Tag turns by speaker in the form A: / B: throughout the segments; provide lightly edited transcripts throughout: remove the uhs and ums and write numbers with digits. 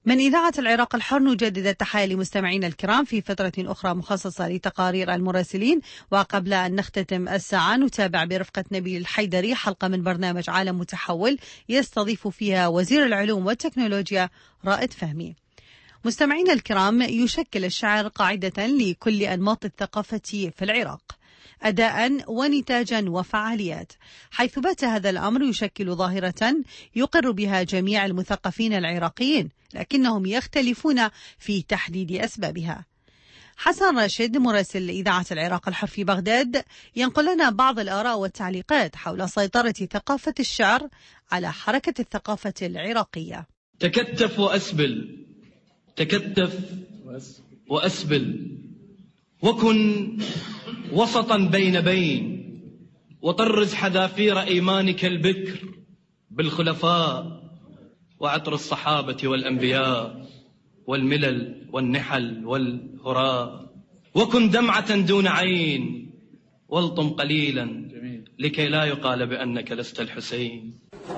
A: من إذاعة العراق الحر نجدد التحية لمستمعينا الكرام في فترة أخرى مخصصة لتقارير المراسلين. وقبل أن نختتم الساعة نتابع برفقة نبيل الحيدري حلقة من برنامج عالم متحول يستضيف فيها وزير العلوم والتكنولوجيا رائد فهمي. مستمعينا الكرام، يشكل الشعر قاعدة لكل أنماط الثقافة في العراق أداء ونتاجا وفعاليات، حيث بات هذا الأمر يشكل ظاهرة يقر بها جميع المثقفين العراقيين، لكنهم يختلفون في تحديد أسبابها. حسن راشد مراسل إذاعة العراق الحر في بغداد ينقل لنا بعض الآراء والتعليقات حول سيطرة ثقافة الشعر على حركة الثقافة العراقية.
B: تكتف وأسبل، تكتف وأسبل، وكن وسطا بين بين، وطرز حذافير إيمانك البكر بالخلفاء وعطر الصحابة والأنبياء والملل والنحل والهراء، وكن دمعة دون عين، والطم قليلا لكي لا يقال بأنك لست الحسين.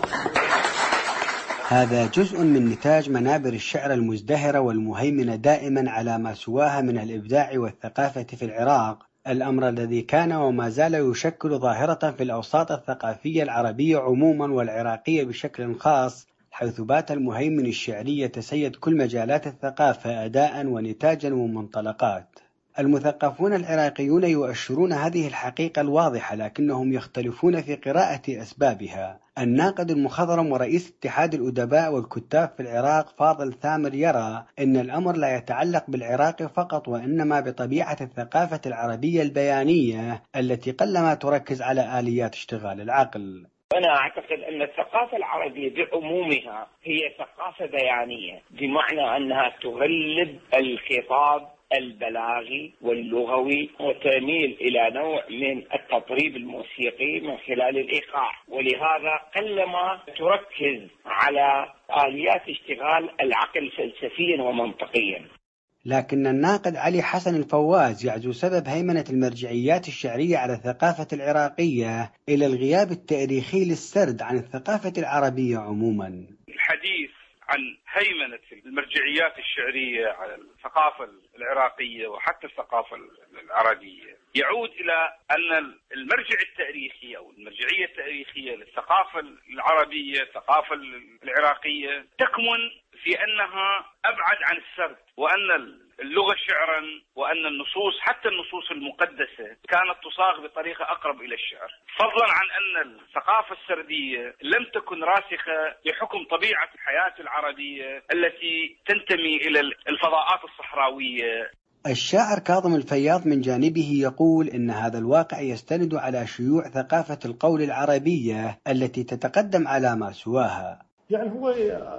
C: هذا جزء من نتاج منابر الشعر المزدهرة والمهيمنة دائما على ما سواها من الإبداع والثقافة في العراق، الأمر الذي كان وما زال يشكل ظاهرة في الأوساط الثقافية العربية عموما والعراقية بشكل خاص، حيث بات المهيمن الشعري يتسيد كل مجالات الثقافة أداء ونتاجا ومنطلقات. المثقفون العراقيون يؤشرون هذه الحقيقة الواضحة، لكنهم يختلفون في قراءة أسبابها. الناقد المخضرم ورئيس اتحاد الأدباء والكتاب في العراق فاضل ثامر يرى أن الأمر لا يتعلق بالعراق فقط، وإنما بطبيعة الثقافة العربية البيانية التي قلما تركز على آليات اشتغال العقل.
D: أنا أعتقد أن الثقافة العربية بعمومها هي ثقافة بيانية، بمعنى أنها تغلب الخطاب البلاغي واللغوي وتميل إلى نوع من التطريب الموسيقي من خلال الإيقاع، ولهذا قلما تركز على آليات اشتغال العقل فلسفيا ومنطقيا.
C: لكن الناقد علي حسن الفواز يعزو سبب هيمنة المرجعيات الشعرية على الثقافة العراقية إلى الغياب التاريخي للسرد عن الثقافة العربية عموما.
E: الحديث عن هيمنة المرجعيات الشعرية على الثقافة العراقية وحتى الثقافة العربية يعود إلى أن المرجع التاريخي أو المرجعية التاريخية للثقافة العربية الثقافة العراقية تكمن في أنها أبعد عن السرد، وأن اللغة شعرا وأن النصوص حتى النصوص المقدسة كانت تصاغ بطريقة أقرب إلى الشعر، فضلا عن أن الثقافة السردية لم تكن راسخة لحكم طبيعة الحياة العربية التي تنتمي إلى الفضاءات الصحراوية.
C: الشاعر كاظم الفياض من جانبه يقول إن هذا الواقع يستند على شيوع ثقافة القول العربية التي تتقدم على ما سواها.
F: يعني هو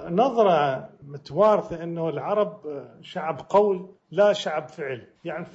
F: نظرة متوارثة أنه العرب شعب قول لا شعب فعل، يعني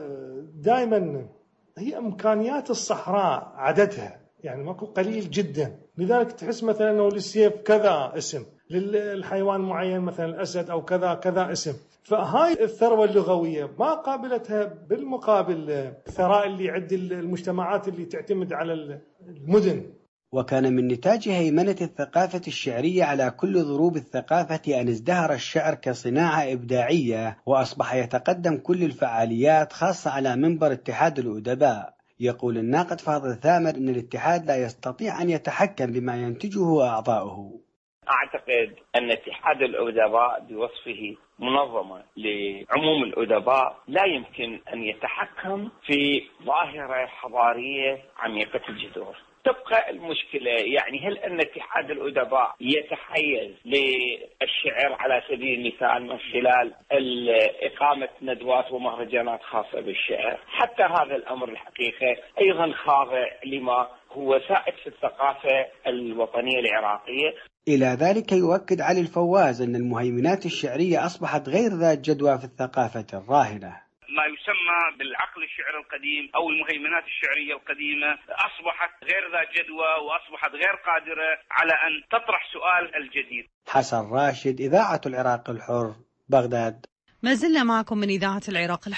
F: دائما هي إمكانيات الصحراء عددها يعني ماكو قليل جدا، لذلك تحس مثلا أنه للسيف كذا اسم، للحيوان معين مثلا الأسد أو كذا كذا اسم، فهاي الثروة اللغوية ما قابلتها بالمقابل الثراء اللي عند المجتمعات اللي تعتمد على المدن.
C: وكان من نتاج هيمنة الثقافة الشعرية على كل ضروب الثقافة أن ازدهر الشعر كصناعة إبداعية وأصبح يتقدم كل الفعاليات خاصة على منبر اتحاد الأدباء. يقول الناقد فاضل ثامر أن الاتحاد لا يستطيع أن يتحكم بما ينتجه أعضاؤه.
D: أعتقد أن اتحاد الأدباء بوصفه منظمة لعموم الأدباء لا يمكن أن يتحكم في ظاهرة حضارية عميقة الجذور. تبقى المشكلة يعني هل أن اتحاد الأدباء يتحيز للشعر على سبيل المثال من خلال إقامة ندوات ومهرجانات خاصة بالشعر؟ حتى هذا الأمر الحقيقة أيضا خاضع لما هو سائد في الثقافة الوطنية العراقية.
C: إلى ذلك يؤكد علي الفواز أن المهيمنات الشعرية أصبحت غير ذات جدوى في الثقافة الراهنة.
E: ما يسمى بالعقل الشعر القديم أو المهيمنات الشعرية القديمة أصبحت غير ذات جدوى وأصبحت غير قادرة على أن تطرح سؤال الجديد.
C: حسن راشد، إذاعة العراق الحر، بغداد.
A: ما زلنا معكم من إذاعة العراق الحر،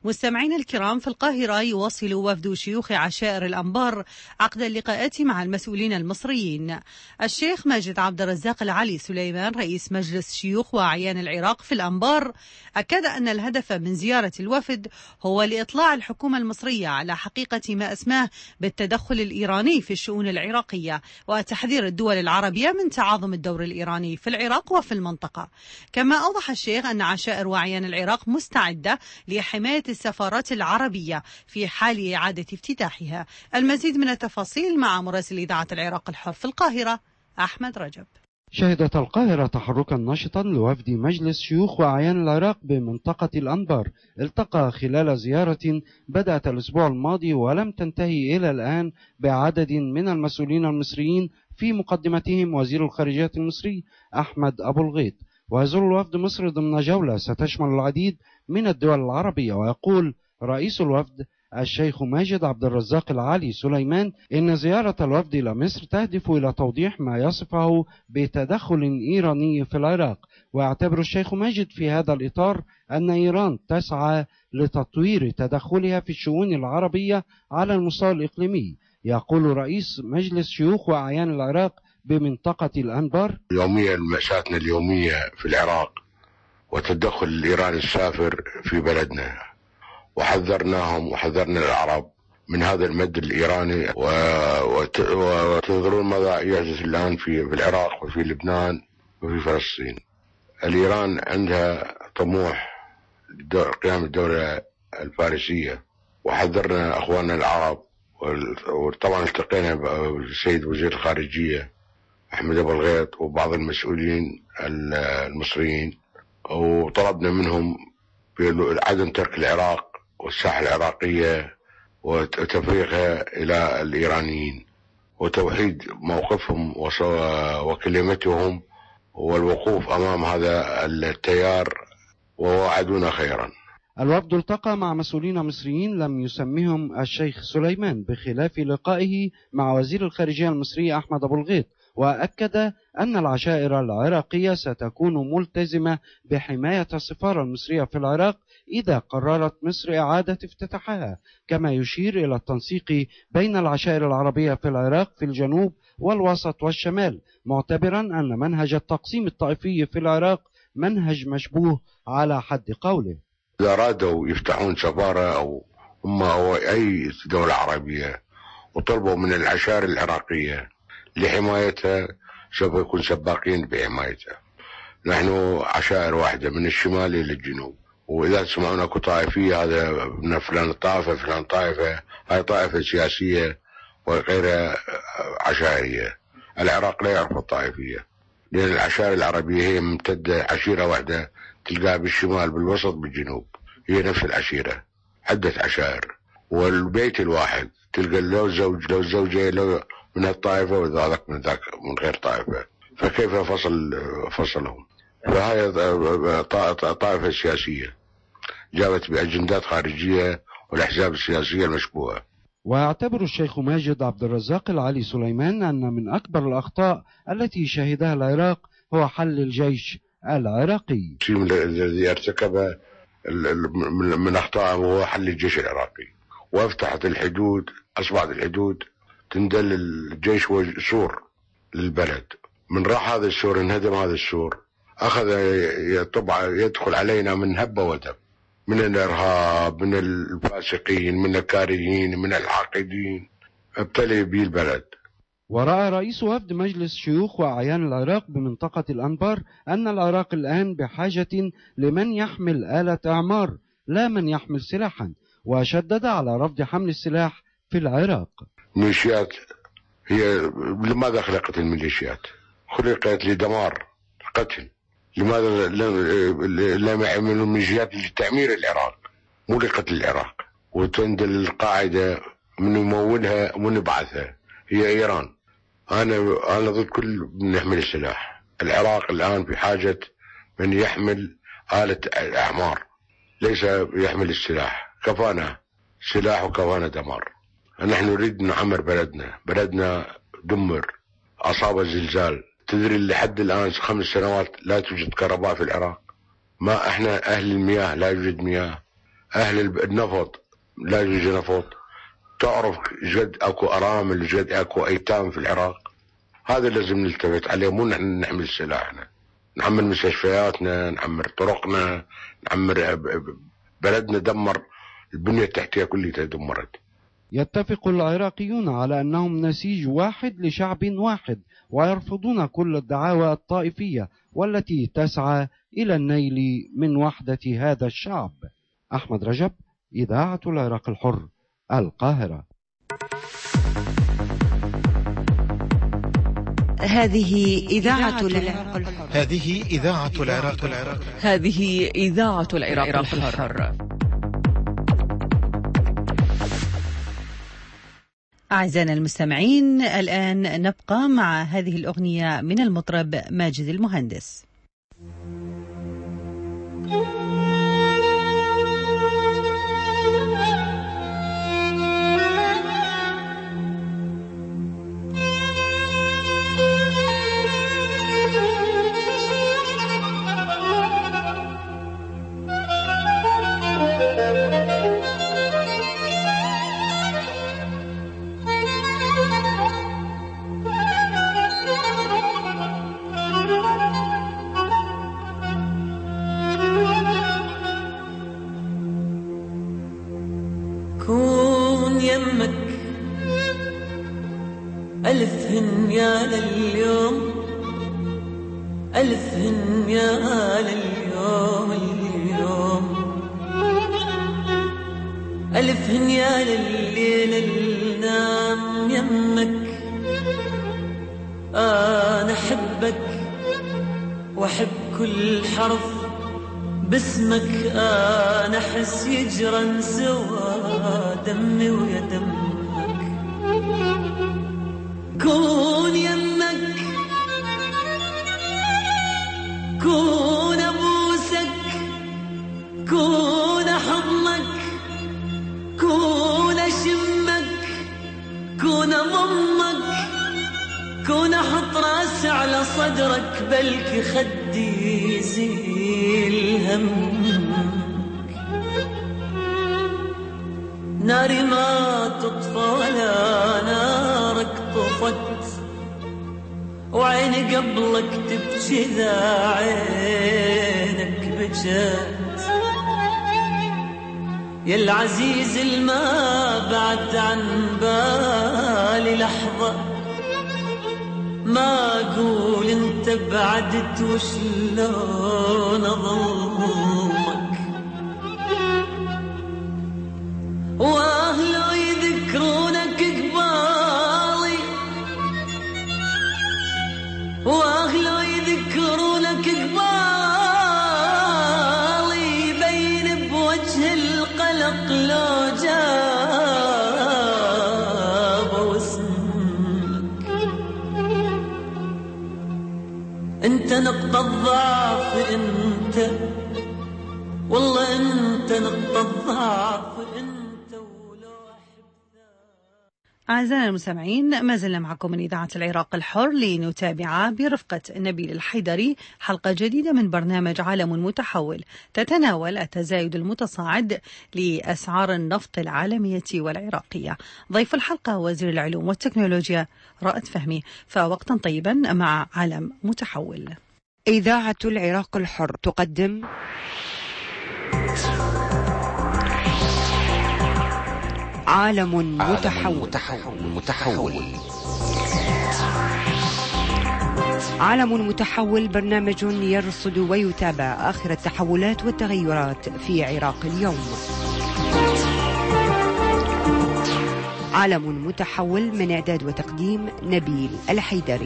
A: مستمعين الكرام، في القاهرة يواصل وفد شيوخ عشائر الأنبار عقد اللقاءات مع المسؤولين المصريين. الشيخ ماجد عبد الرزاق العلي سليمان رئيس مجلس شيوخ وأعيان العراق في الأنبار أكد أن الهدف من زيارة الوفد هو لإطلاع الحكومة المصرية على حقيقة ما أسماه بالتدخل الإيراني في الشؤون العراقية، وتحذير الدول العربية من تعاظم الدور الإيراني في العراق وفي المنطقة. كما أوضح الشيخ أن عشائر وأعيان العراق مستعدة لحماية السفارات العربية في حال إعادة افتتاحها. المزيد من التفاصيل مع مراسل إذاعة العراق الحر في القاهرة أحمد رجب.
G: شهدت القاهرة تحركا نشطا لوفد مجلس شيوخ وأعيان العراق بمنطقة الأنبار، التقى خلال زيارة بدأت الأسبوع الماضي ولم تنتهي إلى الآن بعدد من المسؤولين المصريين، في مقدمتهم وزير الخارجية المصري أحمد أبو الغيط. ويزور الوفد مصر ضمن جولة ستشمل العديد من الدول العربية. ويقول رئيس الوفد الشيخ ماجد عبد الرزاق العلي سليمان إن زيارة الوفد إلى مصر تهدف إلى توضيح ما يصفه بتدخل إيراني في العراق. ويعتبر الشيخ ماجد في هذا الإطار أن إيران تسعى لتطوير تدخلها في الشؤون العربية على المستوى الإقليمي. يقول رئيس مجلس شيوخ وأعيان العراق بمنطقة الأنبار:
H: يوميا مأساتنا اليومية في العراق وتدخل الإيراني السافر في بلدنا، وحذرناهم وحذرنا العرب من هذا المد الإيراني، وتنظرون ماذا يحدث الآن في العراق وفي لبنان وفي فلسطين. الإيران عندها طموح قيام الدولة الفارسية، وحذرنا أخواننا العرب. وطبعا التقينا بالسيد وزير الخارجية أحمد أبو الغيط وبعض المسؤولين المصريين، وطلبنا منهم عدم ترك العراق والساحة العراقية وتفريغها إلى الإيرانيين، وتوحيد موقفهم وكلمتهم والوقوف أمام هذا التيار، ووعدونا خيرا.
G: الوفد التقى مع مسؤولين مصريين لم يسمهم الشيخ سليمان، بخلاف لقائه مع وزير الخارجية المصري أحمد أبو الغيط. وأكد أن العشائر العراقية ستكون ملتزمة بحماية السفارة المصرية في العراق إذا قررت مصر إعادة افتتاحها، كما يشير إلى التنسيق بين العشائر العربية في العراق في الجنوب والوسط والشمال، معتبرا أن منهج التقسيم الطائفي في العراق منهج مشبوه على حد قوله.
H: إذا أرادوا يفتحون سفارة أو أي دولة عربية وطلبوا من العشائر العراقية لحمايتها، سوف يكون سباقين بحمايتها. نحن عشائر واحدة من الشمال إلى الجنوب، وإذا تسمعون أكو طائفية هذا من فلان طائفة فلان طائفة، هاي طائفة سياسية وغيرها عشائرية. العراق لا يعرف الطائفية، لأن العشائر العربية هي ممتدة، عشيرة واحدة تلقاها بالشمال بالوسط بالجنوب، هي نفس العشيرة، عدة عشائر، والبيت الواحد تلقى لو زوج لو زوجة لو من الطائفة وذاك من ذاك من غير طائفة، فكيف فصلهم؟ فهي طائفة سياسية جابت بأجندات خارجية والأحزاب السياسية المشبوهة.
G: ويعتبر الشيخ ماجد عبد الرزاق العلي سليمان أن من أكبر الأخطاء التي شهدها العراق هو حل الجيش العراقي.
H: الذي ارتكب من أخطاء هو حل الجيش العراقي، وافتحت الحدود، أصبحت الحدود تندل الجيش سور للبلد. من راح هذا السور انهدم هذا السور، أخذ يدخل علينا من هبة ودب، من الإرهاب، من الفاسقين، من الكارهين، من الحاقدين، ابتلي به البلد.
G: ورأى رئيس وفد مجلس شيوخ وأعيان العراق بمنطقة الأنبار أن العراق الآن بحاجة لمن يحمل آلة إعمار لا من يحمل سلاحا، وشدد على رفض حمل السلاح في العراق.
H: ميليشيات، هي لماذا خلقت الميليشيات؟ خلقت لدمار قتل. لماذا لم يعملوا ميليشيات لتعمير العراق مو لقتل العراق؟ وتندل القاعدة من يمولها ومن يبعثها هي إيران. أنا ضد كل من يحمل السلاح. العراق الآن في حاجة من يحمل آلة الأعمار، ليس يحمل السلاح. كفانا سلاح وكفانا دمار. نحن نريد نعمر بلدنا دمر، أصاب الزلزال. تدري لحد الآن 5 سنوات لا توجد كهرباء في العراق. ما احنا أهل المياه، لا يوجد مياه. أهل النفط لا يوجد نفط. تعرف جد أكو أرامل، جد أكو أيتام في العراق. هذا لازم نلتفت عليه، مو نحن نحمل سلاحنا، نعمر مستشفياتنا، نعمر طرقنا، نعمر بلدنا. دمر البنية التحتية كلها تدمرت.
G: يتفق العراقيون على أنهم نسيج واحد لشعب واحد، ويرفضون كل الدعاوى الطائفية والتي تسعى إلى النيل من وحدة هذا الشعب. أحمد رجب، إذاعة العراق الحر، القاهرة.
A: هذه إذاعة العراق الحر.
I: هذه إذاعة العراق الحر.
J: هذه إذاعة العراق الحر.
A: أعزائنا المستمعين، الآن نبقى مع هذه الأغنية من المطرب ماجد المهندس.
K: كون يمك ألف هنيا لليوم، ألف هنيا لليوم اليوم، ألف هنيا لليل النام يمك. أنا أحبك وأحب كل حرف باسمك، أنا أحس يجرن سوا دمي ويا دمك. كون يمك، كون أبوسك، كون حضنك، كون أشمك، كون أضمك، كون أحط راسي على صدرك، بلكي خدي يزيل همك. ناري ما تطفى ولا نارك طفت، وعيني قبلك تبكي ذا عينك بجت. يا العزيز الما بعد عن بالي لحظة، ما أقول انت بعدت وشلون أظلمك. وأهلو يذكرونك قبالي، وأهلو يذكرونك قبالي، يبين بوجه القلق لو جابوا اسمك. انت نقطة الضعف، انت والله انت نقطة الضعف انت.
A: أعزائنا المستمعين، ما زلنا معكم من إذاعة العراق الحر لنتابع برفقة نبيل الحيدري حلقة جديدة من برنامج عالم متحول، تتناول التزايد المتصاعد لأسعار النفط العالمية والعراقية. ضيف الحلقة وزير العلوم والتكنولوجيا رائد فهمي. فوقتا طيبا مع عالم متحول.
L: إذاعة العراق الحر تقدم عالم متحول. عالم متحول برنامج يرصد ويتابع آخر التحولات والتغيرات في عراق اليوم. عالم متحول من إعداد وتقديم نبيل الحيدري.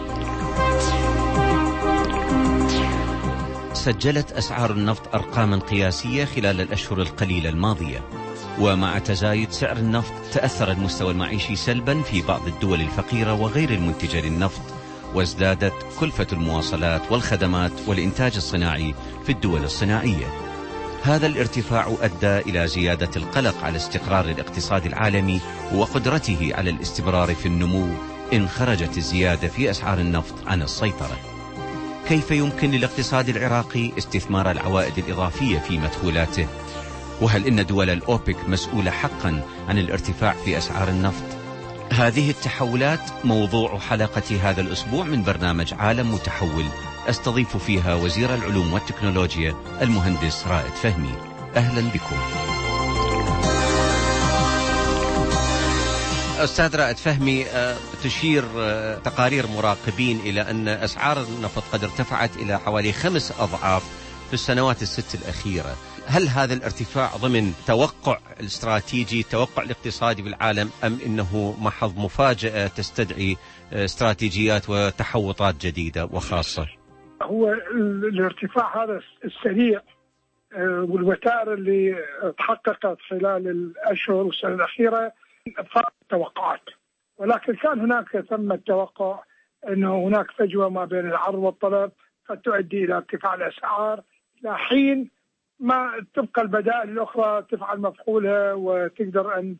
M: سجلت أسعار النفط أرقاما قياسية خلال الأشهر القليلة الماضية، ومع تزايد سعر النفط تأثر المستوى المعيشي سلبا في بعض الدول الفقيرة وغير المنتجة للنفط، وازدادت كلفة المواصلات والخدمات والإنتاج الصناعي في الدول الصناعية. هذا الارتفاع أدى إلى زيادة القلق على استقرار الاقتصاد العالمي وقدرته على الاستمرار في النمو إن خرجت الزيادة في أسعار النفط عن السيطرة. كيف يمكن للاقتصاد العراقي استثمار العوائد الإضافية في مدخولاته؟ وهل إن دول الأوبك مسؤولة حقا عن الارتفاع في أسعار النفط؟ هذه التحولات موضوع حلقة هذا الأسبوع من برنامج عالم متحول، أستضيف فيها وزير العلوم والتكنولوجيا المهندس رائد فهمي. أهلا بكم. أستاذ رائد فهمي، تشير تقارير مراقبين إلى أن أسعار النفط قد ارتفعت إلى حوالي 5 أضعاف في السنوات ال6 الأخيرة. هل هذا الارتفاع ضمن توقع الاستراتيجي، التوقع الاقتصادي بالعالم، أم إنه محض مفاجأة تستدعي استراتيجيات وتحوطات جديدة وخاصة؟
N: هو الارتفاع هذا السريع والوتائر اللي تحققت خلال الأشهر والسنة الأخيرة فاقت التوقعات، ولكن كان هناك ثم التوقع أنه هناك فجوة ما بين العرض والطلب قد تؤدي إلى ارتفاع الأسعار إلى حين ما تبقى البدائل الأخرى تفعل مفعولها وتقدر أن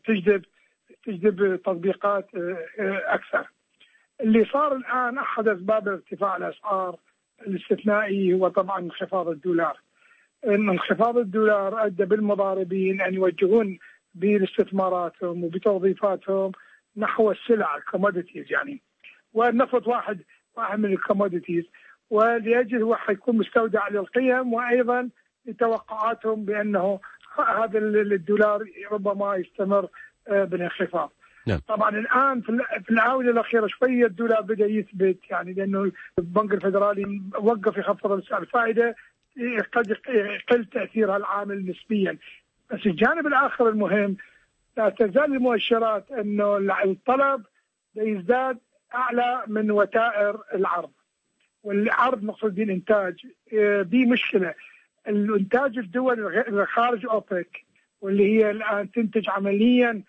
N: تجذب تطبيقات أكثر. اللي صار الآن أحد أسباب ارتفاع الأسعار الاستثنائي هو طبعا انخفاض الدولار. انخفاض الدولار أدى بالمضاربين أن يوجهون باستثماراتهم وبتوظيفاتهم نحو السلع الكوموديتيز يعني، والنفط واحد من الكوموديتيز، ولأجل هو حيكون مستودع للقيم، وأيضا لتوقعاتهم بأنه هذا الدولار ربما يستمر بالانخفاض. طبعا الآن في الآونة الأخيرة شوية الدولار بدأ يثبت، يعني لأنه البنك الفيدرالي وقف يخفض الفائدة، قد يقل تأثيرها العامل نسبيا. بس الجانب الآخر المهم، لا تزال المؤشرات أنه الطلب يزداد أعلى من وتائر العرض، والعرض مقصود به الإنتاج. دي مشكلة. الإنتاج الدول خارج أوبك واللي هي الآن تنتج عمليا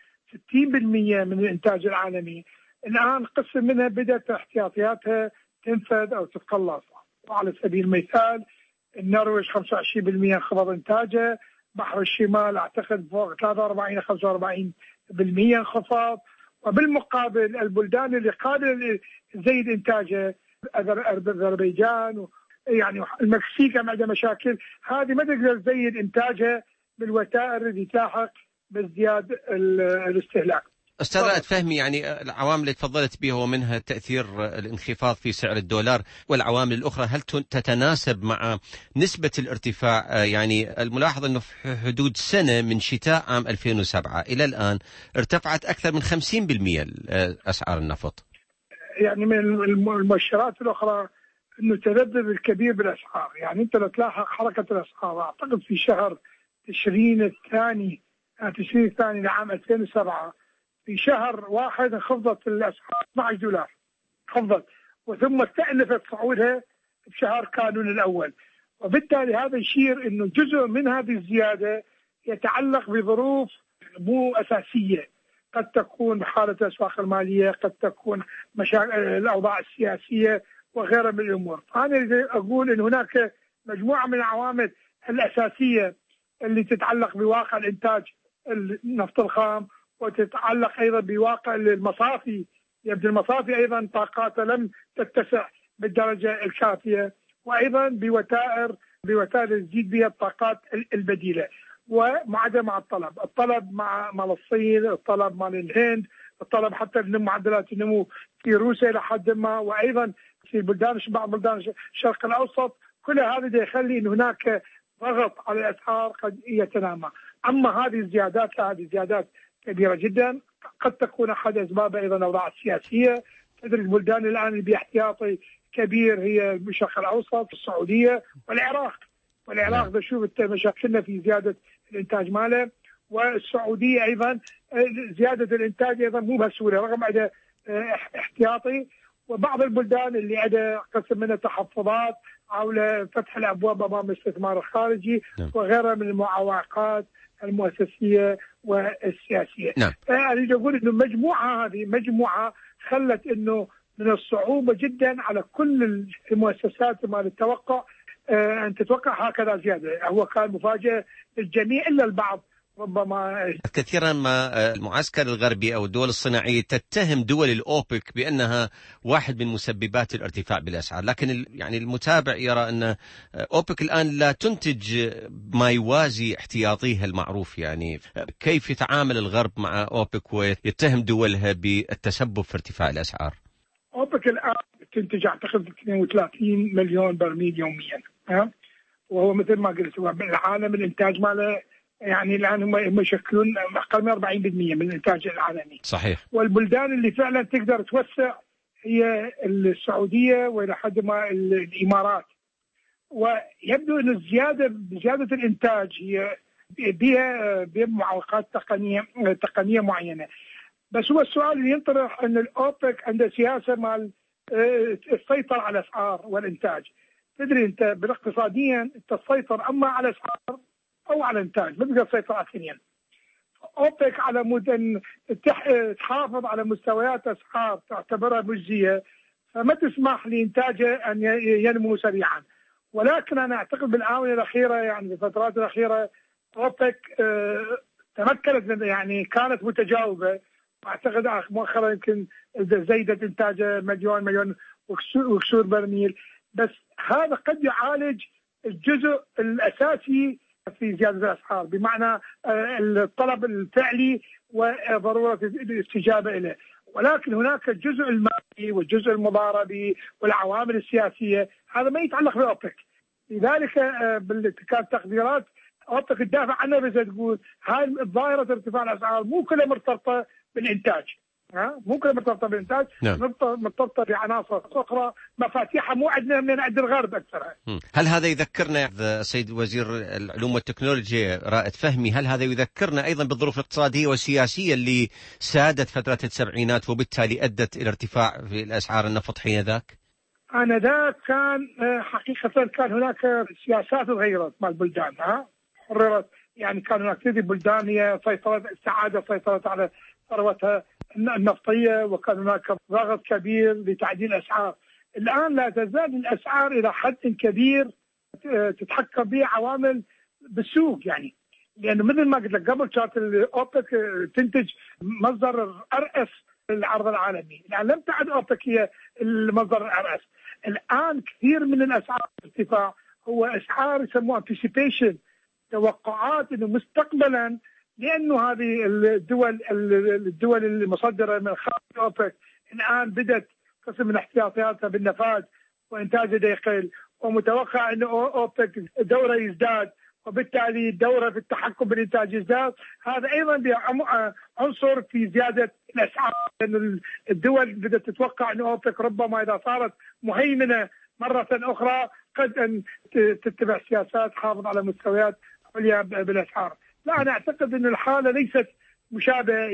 N: 60% من الإنتاج العالمي، الآن قسم منها بدأت احتياطياتها تنفذ أو تتقلص. وعلى سبيل المثال النرويج 25% انخفاض إنتاجه، بحر الشمال أعتقد فوق 43-45% انخفاض، وبالمقابل البلدان اللي قادرة تزيد إنتاجها أذربيجان يعني المكسيك عندها مشاكل، هذه ما تقدر تزيد إنتاجها بالوتائر اللي تلاحق بازدياد الاستهلاك.
M: أستاذ رائد فهمي، يعني العوامل اللي تفضلت بها ومنها تأثير الانخفاض في سعر الدولار والعوامل الأخرى، هل تتناسب مع نسبة الارتفاع؟ يعني الملاحظ أنه في حدود سنة من شتاء عام 2007 إلى الآن ارتفعت أكثر من 50% أسعار النفط.
N: يعني من المؤشرات الأخرى أنه تذبذب الكبير بالأسعار. يعني أنت لو تلاحظ حركة الأسعار، أعتقد في شهر تشرين الثاني لعام 2007 في شهر واحد انخفضت الأسعار $12 خفضت، وثم استأنفت صعودها بشهر كانون الأول. وبالتالي هذا يشير أنه جزء من هذه الزيادة يتعلق بظروف مو أساسية، قد تكون بحالة الأسواق المالية، قد تكون الأوضاع السياسية وغيرها من الأمور. أنا أقول أن هناك مجموعة من العوامل الأساسية اللي تتعلق بواقع الإنتاج النفط الخام، وتتعلق أيضا بواقع المصافي. يبدو المصافي أيضا طاقاتها لم تتسع بالدرجة الكافية، وأيضا بوتائر تزيد بها الطاقات البديلة، ومعدل مع الطلب مع الصين، الطلب مع الهند، الطلب حتى معدلات النمو في روسيا لحد ما، وأيضا في بعض بلدان الشرق الأوسط. كل هذا يخلي أن هناك ضغط على الأسعار قد يتنامى. أما هذه الزيادات هذه زيادات كبيرة جدا، قد تكون أحد أسباب أيضا الأوضاع السياسية. تدري البلدان الآن اللي باحتياطي كبير هي الشرق الأوسط، السعودية والعراق بشوف مشاكلنا في زيادة الإنتاج ماله، والسعودية أيضا زيادة الإنتاج أيضا مو بسهولة رغم عدة احتياطي، وبعض البلدان اللي عدة قسم منها تحفظات حول فتح الأبواب أمام الاستثمار الخارجي وغيرها من المعوقات المؤسسية والسياسية. أريد أقول إنه مجموعة خلت إنه من الصعوبة جدا على كل المؤسسات مال التوقع أن تتوقع هكذا زيادة. هو كان مفاجأة للجميع إلا البعض، ربما
O: كثيرا ما المعسكر الغربي أو الدول الصناعية تتهم دول الأوبك بأنها واحد من مسببات الارتفاع بالأسعار، لكن يعني المتابع يرى أن أوبك الآن لا تنتج ما يوازي احتياطيها المعروف. يعني كيف يتعامل الغرب مع أوبك ويتهم دولها بالتسبب في ارتفاع الأسعار؟
N: أوبك الآن تنتج أعتقد 32 مليون برميل يوميا، وهو مثل ما قلت هو بالعالم الإنتاج ماله يعني الآن هم يشكلون أقل من 40% من الإنتاج العالمي.
O: صحيح.
N: والبلدان اللي فعلا تقدر توسع هي السعودية وإلى حد ما الإمارات. ويبدو أن زيادة الإنتاج هي بها معوقات تقنية معينة. بس هو السؤال اللي ينطرح أن الأوبك عنده سياسة مال السيطرة على الأسعار والإنتاج. تدري أنت بالاقتصاديا أنت تسيطر أما على الأسعار أو على الإنتاج، ما تقدر تسيطر على الاثنين. أوبك على مود أن تحافظ على مستويات أسعار تعتبرها مجزية، فما تسمح لإنتاجه أن ينمو سريعا. ولكن أنا أعتقد بالآونة الأخيرة يعني بالفترات الأخيرة أوبك تمكنت يعني كانت متجاوبة، واعتقد مؤخرا يمكن زيدت انتاجه مليون وكسور برميل. بس هذا قد يعالج الجزء الاساسي في زياده الاسعار، بمعنى الطلب الفعلي وضروره الاستجابه له. ولكن هناك الجزء المالي والجزء المضاربي والعوامل السياسيه، هذا ما يتعلق باوبك. لذلك كانت تقديرات أوبك تدافع عنها، بس تقول هاي ظاهرة ارتفاع الأسعار مو كلها مرتبطة بالإنتاج، مو كلها مرتبطة بالإنتاج، مرتبطة بعناصر أخرى مفاتيحها مو عندنا من عند الغرب أكثرها.
O: هل هذا يذكرنا سيد وزير العلوم والتكنولوجيا رائد فهمي، هل هذا يذكرنا أيضا بالظروف الاقتصادية والسياسية اللي سادت فترة السبعينات وبالتالي أدت إلى ارتفاع في الأسعار النفط حين ذاك؟
N: ذاك كان حقيقة كان هناك سياسات تغيرت مع البلدان، حررت يعني كان هناك كثير بلدان هي سيطرت على ثروتها النفطية، وكان هناك ضغط كبير لتعديل الأسعار. الآن لا تزال الأسعار إلى حد كبير تتحكم به عوامل بالسوق، يعني لأنه مثل ما قلت لك قبل كانت الأوبك تنتج مصدر أرأس للعرض العالمي، الآن لم تعد أوبك هي المصدر الأرأس. الآن كثير من الأسعار ارتفاع هو أسعار يسموها anticipation، توقعات انه مستقبلا، لانه هذه الدول المصدره من خارج اوبك الان بدات قسم من احتياطاتها بالنفاذ وانتاجها يقل، ومتوقع انه اوبك دوره يزداد، وبالتالي الدوره في التحكم بالانتاج يزداد. هذا ايضا عنصر في زياده الاسعار، لان الدول بدات تتوقع انه اوبك ربما اذا صارت مهيمنه مره اخرى قد ان تتبع سياسات حافظ على مستويات عليا بالاسعار. لا، انا اعتقد ان الحاله ليست مشابهه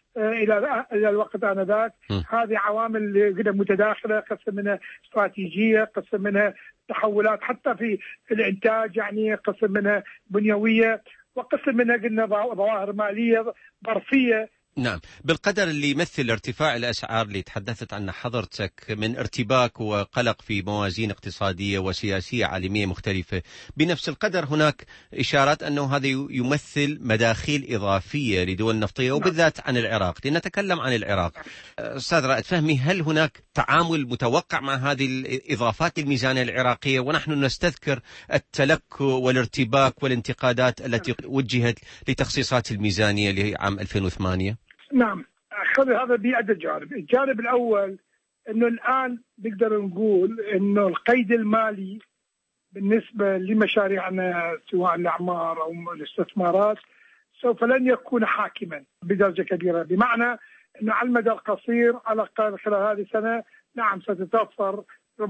N: الى الوقت انذاك. هذه عوامل قد متداخله، قسم منها استراتيجيه، قسم منها تحولات حتى في الانتاج، يعني قسم منها بنيويه، وقسم منها قلنا ظواهر ماليه ظرفيه.
O: نعم، بالقدر اللي يمثل ارتفاع الأسعار اللي تحدثت عنه حضرتك من ارتباك وقلق في موازين اقتصادية وسياسية عالمية مختلفة، بنفس القدر هناك إشارات أنه هذا يمثل مداخيل إضافية لدول نفطية وبالذات عن العراق. لنتكلم عن العراق أستاذ رائد فهمي، هل هناك تعامل متوقع مع هذه الإضافات الميزانية العراقية ونحن نستذكر التلكؤ والارتباك والانتقادات التي وجهت لتخصيصات الميزانية لعام 2008؟
N: نعم، هذا بعدة جانب. الجانب الأول أنه الآن نقدر نقول أنه القيد المالي بالنسبة لمشاريعنا سواء الأعمار أو الاستثمارات سوف لن يكون حاكما بدرجة كبيرة، بمعنى أنه على المدى القصير على الأقل خلال هذه السنة نعم ستتوفر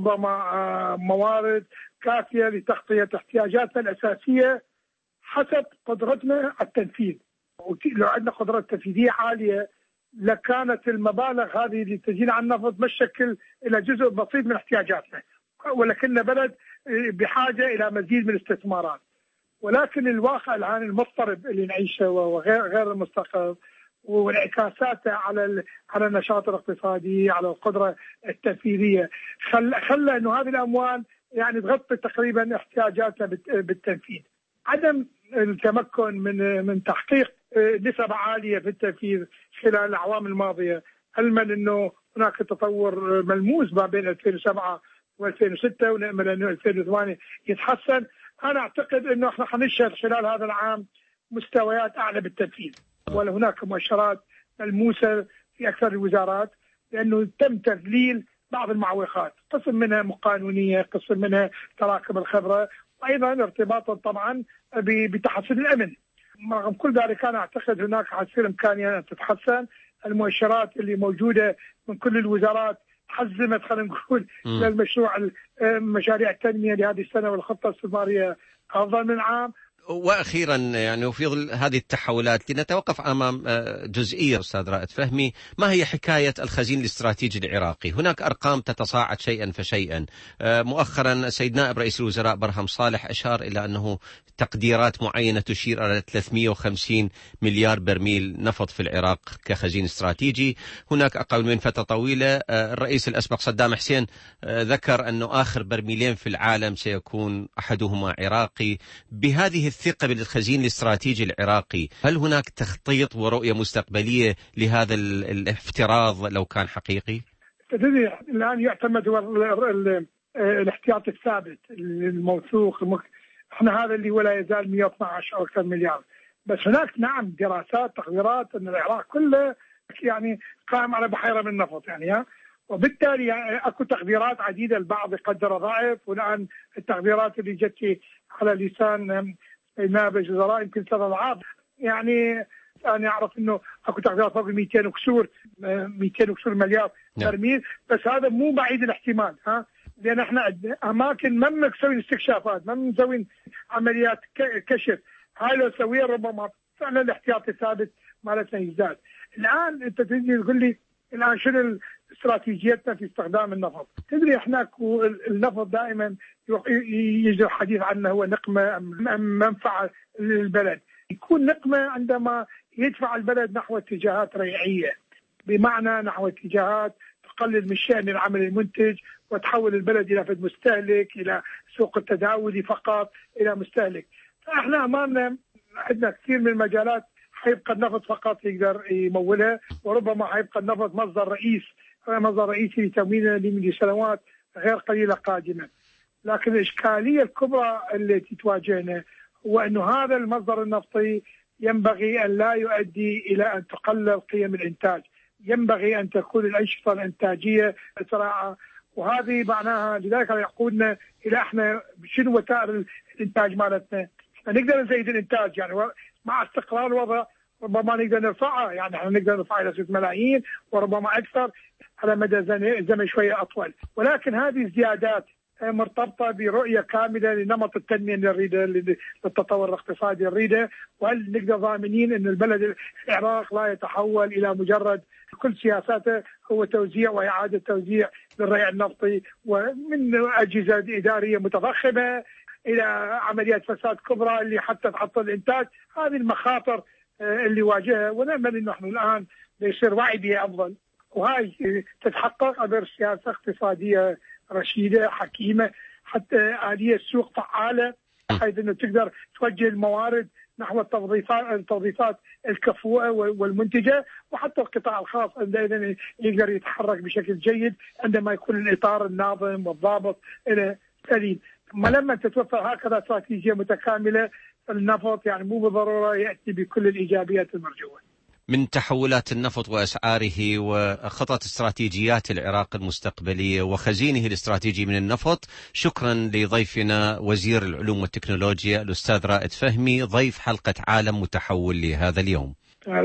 N: ربما موارد كافية لتغطية احتياجاتنا الأساسية حسب قدرتنا على التنفيذ. لو عندنا قدرات تنفيذية عالية لكانت المبالغ هذه اللي تجينا عن النفط مشكل إلى جزء بسيط من احتياجاتنا، ولكننا بلد بحاجة إلى مزيد من الاستثمارات. ولكن الواقع الآن المضطرب اللي نعيشه وغير المستقر وانعكاساته على النشاط الاقتصادي، على القدرة التنفيذية، خلى إنه هذه الأموال يعني تغطي تقريبا احتياجاتنا بالتنفيذ. عدم التمكن من تحقيق نسب عالية في التنفيذ خلال الأعوام الماضية، علما أنه هناك تطور ملموس ما بين 2007 و2006 ونأمل أنه 2008 يتحسن. أنا أعتقد أنه احنا حنشهد خلال هذا العام مستويات أعلى بالتنفيذ، ولا هناك مؤشرات ملموسة في أكثر الوزارات، لأنه تم تذليل بعض المعوقات، قسم منها قانونية، قسم منها تراكم الخبرة، وأيضا ارتباطا طبعا بتحسين الأمن. رغم كل ذلك أنا أعتقد هناك حتصير إمكانية أن تتحسن. المؤشرات اللي موجودة من كل الوزارات حزمت خلينا نقول للمشروع مشاريع التنمية لهذه السنة والخطة الاستثمارية أفضل من عام.
O: وأخيرا يعني وفي ظل هذه التحولات لنتوقف أمام جزئية أستاذ رائد فهمي، ما هي حكاية الخزين الاستراتيجي العراقي؟ هناك أرقام تتصاعد شيئا فشيئا. مؤخرا سيد نائب رئيس الوزراء برهم صالح أشار إلى أنه تقديرات معينة تشير إلى 350 مليار برميل نفط في العراق كخزين استراتيجي. هناك أقل من فترة طويلة الرئيس الأسبق صدام حسين ذكر أنه آخر برميلين في العالم سيكون أحدهما عراقي. بهذه الثقة بالخزين الاستراتيجي العراقي، هل هناك تخطيط ورؤية مستقبلية لهذا الافتراض لو كان حقيقي؟
N: الآن يعتمد الاحتياطي الثابت الموثوق، احنا هذا اللي ولا يزال 112 أو أكثر مليار. بس هناك نعم دراسات تقديرات أن العراق كله يعني قائم على بحيرة من النفط يعني وبالتالي يعني اكو تقديرات عديدة، البعض يقدر ضعف، والآن التقديرات اللي جت على لسان نائب الوزراء يمكن 3 أضعاف. يعني أنا أعرف إنه أكو تقديرات فوق 200 وكسور مليار برميل، بس هذا مو بعيد الاحتمال لأن احنا أماكن ما بنسوي استكشافات، ما بنسوي عمليات كشف. هاي لو سويها ربما فعلا الاحتياطي الثابت مالتنا يزداد. الآن أنت تجي تقول لي الآن شنو استراتيجيتنا في استخدام النفط؟ تدري احنا النفط دائما يجري الحديث عنه هو نقمة أم منفعة للبلد. يكون نقمة عندما يدفع البلد نحو اتجاهات ريعية، بمعنى نحو اتجاهات تقلل من شأن العمل المنتج وتحول البلد إلى فد مستهلك، إلى سوق التداولي فقط إلى مستهلك. فإحنا أمامنا عندنا كثير من المجالات حيبقى النفط فقط يقدر يمولها، وربما حيبقى النفط مصدر رئيسي لتمويننا لمدة سنوات غير قليلة قادمة. لكن الإشكالية الكبرى التي تواجهنا هو أن هذا المصدر النفطي ينبغي أن لا يؤدي إلى أن تقلل قيم الإنتاج، ينبغي أن تكون الأنشطة الإنتاجية سريعة، وهذه معناها لذلك يقودنا إلى إحنا شنو وسائل الإنتاج مالتنا. نقدر نزيد الإنتاج يعني مع استقرار الوضع، ربما نقدر نرفعها، يعني احنا نقدر نرفعها إلى 6 ملايين وربما أكثر على مدى زمن شوية أطول. ولكن هذه الزيادات مرتبطة برؤية كاملة لنمط التنمية اللي نريده، للتطور الاقتصادي نريده، وهل نقدر ضامنين أن البلد العراق لا يتحول إلى مجرد كل سياساته هو توزيع وإعادة توزيع للريع النفطي، ومن أجهزة إدارية متضخمة إلى عمليات فساد كبرى اللي حتى تعطل الإنتاج. هذه المخاطر اللي واجهها، ونأمل أنه نحن الآن يصير وعي بها أفضل، وهاي تتحقق عبر سياسة اقتصادية رشيدة حكيمة، حتى آلية السوق فعالة حيث أنه تقدر توجه الموارد نحو التوظيفات الكفؤة والمنتجة، وحتى القطاع الخاص عندما يقدر يتحرك بشكل جيد عندما يكون الإطار الناظم والضابط إلى سليم. لما تتوفر هكذا استراتيجية متكاملة، النفط يعني مو بالضرورة يأتي بكل الإيجابيات المرجوة.
O: من تحولات النفط وأسعاره وخطط استراتيجيات العراق المستقبلية وخزينه الاستراتيجي من النفط، شكرا لضيفنا وزير العلوم والتكنولوجيا الأستاذ رائد فهمي، ضيف حلقة عالم متحول لهذا اليوم.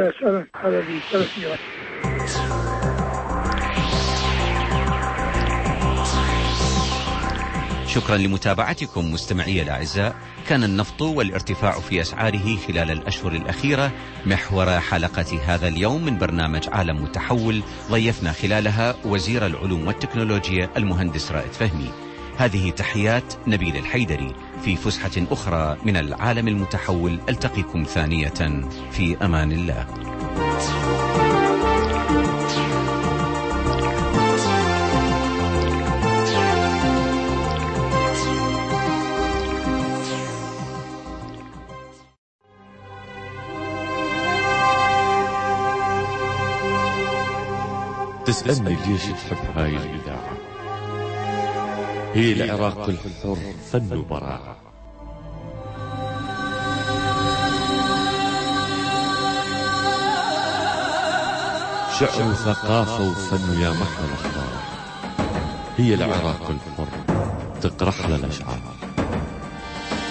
O: شكرا لمتابعتكم مستمعي الأعزاء. كان النفط والارتفاع في أسعاره خلال الأشهر الأخيرة محور حلقة هذا اليوم من برنامج عالم متحول، ضيفنا خلالها وزير العلوم والتكنولوجيا المهندس رائد فهمي. هذه تحيات نبيل الحيدري. في فسحة أخرى من العالم المتحول ألتقيكم ثانية في أمان الله.
P: تسألني ليش تحب هاي الإذاعة؟ هي العراق الحر فن وبراعة. شعر وثقافة وفن ويا محلى الأخبار. هي العراق الحر تقرح للأشعار.